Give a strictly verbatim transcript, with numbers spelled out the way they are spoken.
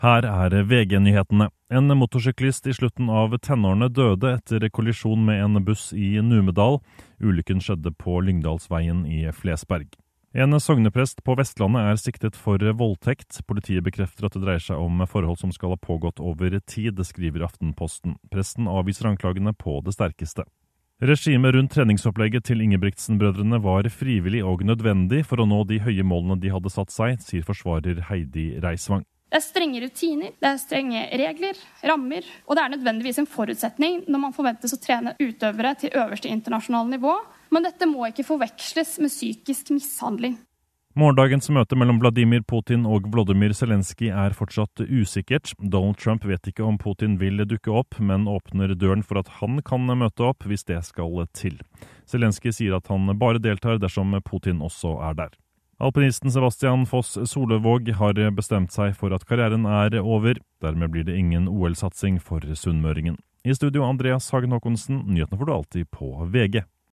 Her er V G-nyhetene. En motorsyklist i slutten av tenårene døde etter kollisjon med en buss i Numedal. Ulykken skjedde på Lyngdalsveien i Flesberg. En sogneprest på Vestlandet er siktet for voldtekt. Politiet bekrefter at det dreier seg om forhold som skal ha pågått over tid, skriver Aftenposten. Presten avviser anklagene på det sterkeste. Regimet rundt treningsopplegget til Ingebrigtsen-brødrene var frivillig og nødvendig for å nå de høye målene de hadde satt seg, sier forsvarer Heidi Reisvang. Det er strenge rutiner, det er strenge regler, rammer, og det er nødvendigvis en forutsetning når man forventes å trene utøvere til øverste internasjonale nivå, men dette må ikke forveksles med psykisk mishandling. Morgendagens møte mellom Vladimir Putin og Volodymyr Zelenskyj er fortsatt usikkert. Donald Trump vet ikke om Putin vil dukke opp, men åpner døren for at han kan møte opp hvis det skal til. Zelenskyj sier at han bare deltar dersom Putin også er der. Alpinisten Sebastian Foss Solevåg har bestemt seg for at karrieren er over. Dermed blir det ingen O L-satsing for sunnmøringen. I studio Andreas Hagen Håkonsen, nyhetene får du alltid på V G.